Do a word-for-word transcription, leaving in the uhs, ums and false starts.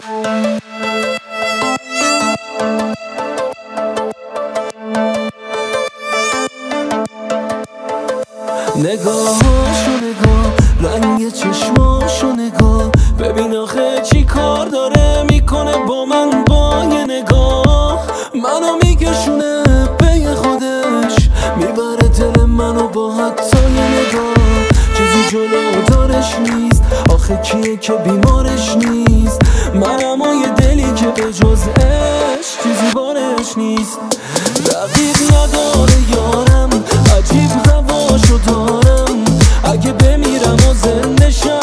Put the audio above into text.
نگاهاشو نگاه، رنگ چشماشو نگاه، ببین آخه چی کار داره میکنه با من با یه نگاه. منو میکشونه به خودش، میبره دل منو با حتی یه نگاه. چیزی جلو دارش نیست، آخه کیه که بیمارش نیست؟ منم و یه دلی که به جز عشق چیزی بارش نیست. رقیب نداره یارم، عجیب هواشو دارم، اگه بمیرم و زنده شم